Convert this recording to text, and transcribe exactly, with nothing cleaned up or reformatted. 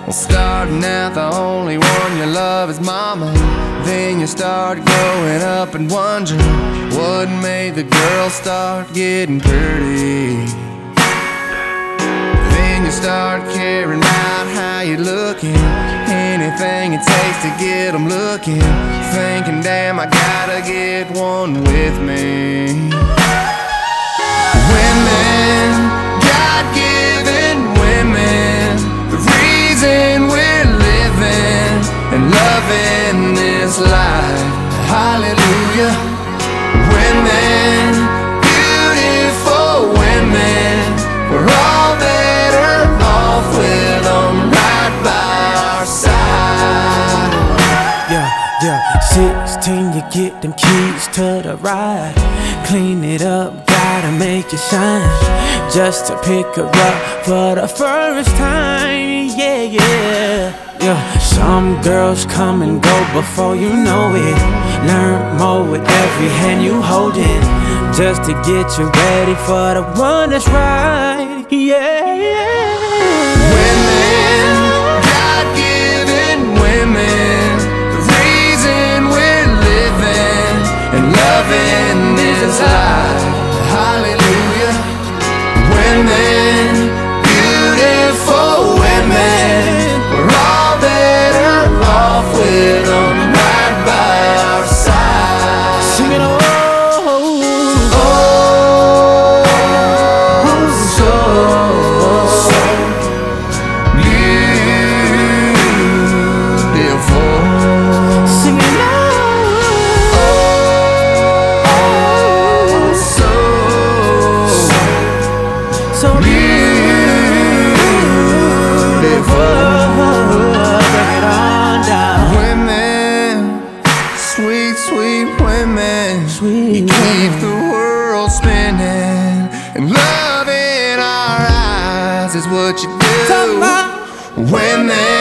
Well, starting out, the only one you love is mama. Then you start growing up and wondering what made the girl start getting pretty. Then you start caring about how you're looking, anything it takes to get them looking, thinking, damn, I gotta get one with me. Women, God-given women, the reason we're living and loving this life. Hallelujah. Women, beautiful women, we're all better off with them right by our side. Yeah, yeah, sixteen, you get them keys to the ride. Clean it up, gotta make it shine, just to pick her up for the first time. Yeah, yeah. Yeah, some girls come and go before you know it. Learn more with every hand you hold it, just to get you ready for the one that's right. Yeah, yeah. Women, God-given women, the reason we're living and loving this life. Hallelujah. Women, beautiful women, we're all better off with them right by our side. Sing it all. Oh, so, so beautiful. Sing it Oh, so, out. So break it on down. women, sweet, sweet women, Sweet you keep the world spinning, and love in our eyes is what you do. Talk about Women,